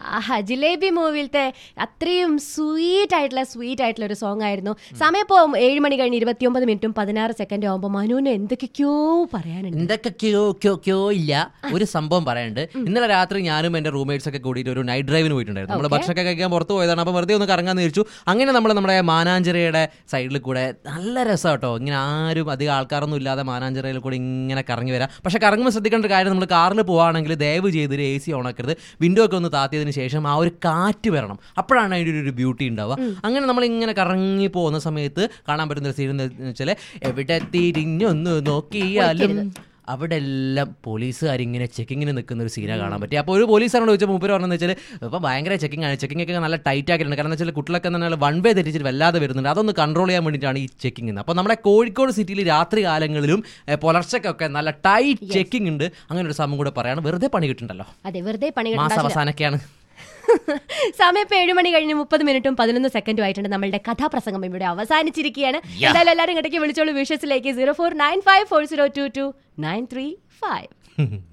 ആഹാ, ജിലേബി മൂവിയിലത്തെ അത്രയും സ്വീറ്റ് ആയിട്ടുള്ള ഒരു സോങ് ആയിരുന്നു. സമയം ഇപ്പോൾ 7 മണി കഴിഞ്ഞ് 29 മിനിറ്റും 16 സെക്കൻഡും ആകുമ്പോൾ മനുവിന് എന്തൊക്കെയോ പറയാനുണ്ട്. എന്തൊക്കെയോ ഇല്ല, ഒരു സംഭവം പറയാനുണ്ട്. ഇന്നലെ രാത്രി ഞാനും എൻ്റെ റൂംമേറ്റ്സ് ഒക്കെ കൂടിയിട്ട് ഒരു നൈറ്റ് ഡ്രൈവിന് പോയിട്ടുണ്ടായിരുന്നു. നമ്മൾ ഭക്ഷണമൊക്കെ കഴിക്കാൻ പുറത്ത് പോയതാണ്. അപ്പോൾ വെറുതെ ഒന്ന് കറങ്ങാൻ തിരിച്ചു. അങ്ങനെ നമ്മുടെ മാനാഞ്ചിറയുടെ സൈഡിൽ കൂടെ നല്ല രസം കേട്ടോ. ഇങ്ങനെ ആരും അധികം ആൾക്കാരൊന്നും ഇല്ലാതെ മാനാഞ്ചിറയിൽ കൂടെ ഇങ്ങനെ കറങ്ങി വരാം. പക്ഷേ കറങ്ങുമ്പോൾ ശ്രദ്ധിക്കേണ്ട ഒരു കാര്യം, നമ്മൾ കാറിൽ പോവുകയാണെങ്കിൽ ദയവ് ചെയ്തൊരു AC ഓൺ ആക്കരുത്. വിൻഡോ ഒക്കെ ഒന്ന് താത്തിയതിന് ശേഷം ആ ഒരു കാറ്റ് വരണം. അപ്പോഴാണ് അതിൻ്റെ ഒരു ബ്യൂട്ടി ഉണ്ടാവുക. അങ്ങനെ നമ്മളിങ്ങനെ കറങ്ങി പോകുന്ന സമയത്ത് കാണാൻ പറ്റുന്ന ഒരു സീൻ എന്ന് വെച്ചാൽ, എവിടെ തിരിഞ്ഞൊന്ന് നോക്കിയാലും അവിടെ എല്ലാം പോലീസുകാരിങ്ങനെ ചെക്കിങ്ങിന് നിൽക്കുന്ന ഒരു സീനാണ് കാണാൻ പറ്റി. അപ്പോൾ ഒരു പോലീസുകാരോട് ചോദിച്ചാൽ മൂപ്പര് പറഞ്ഞതെന്ന് വെച്ചാൽ, ഇപ്പോൾ ഭയങ്കര ചെക്കിംഗ് ആണ്, ചെക്കിംഗ് ഒക്കെ നല്ല ടൈറ്റ് ആക്കിയിട്ടുണ്ട്. കാരണം എന്ന് വെച്ചാൽ കുട്ടികളൊക്കെ തന്നെ വൺ വേ തെറ്റിച്ചിട്ട് വല്ലാതെ വരുന്നുണ്ട്. അതൊന്ന് കൺട്രോൾ ചെയ്യാൻ വേണ്ടിയിട്ടാണ് ഈ ചെക്കിംഗ്. അപ്പോൾ നമ്മുടെ കോഴിക്കോട് സിറ്റിയിൽ രാത്രി കാലങ്ങളിലും പുലർച്ചക്കൊക്കെ നല്ല ടൈറ്റ് ചെക്കിംഗ് ഉണ്ട്. അങ്ങനെ ഒരു സംഭവം കൂടെ പറയാണ്. വെറുതെ പണി കിട്ടുന്നുണ്ടല്ലോ. അതെ, വെറുതെ പണി മാസം അവസാനൊക്കെയാണ്. സമയം ഇപ്പോൾ 7 മണി കഴിഞ്ഞ് 30 മിനിറ്റും 11 സെക്കൻഡും ആയിട്ടുണ്ട്. നമ്മളുടെ കഥാപ്രസംഗം ഇവിടെ അവസാനിച്ചിരിക്കുകയാണ്. എന്തായാലും എല്ലാവരും ഇടയ്ക്ക് വിളിച്ചോളൂ വിഷസിലേക്ക് 04954022 935.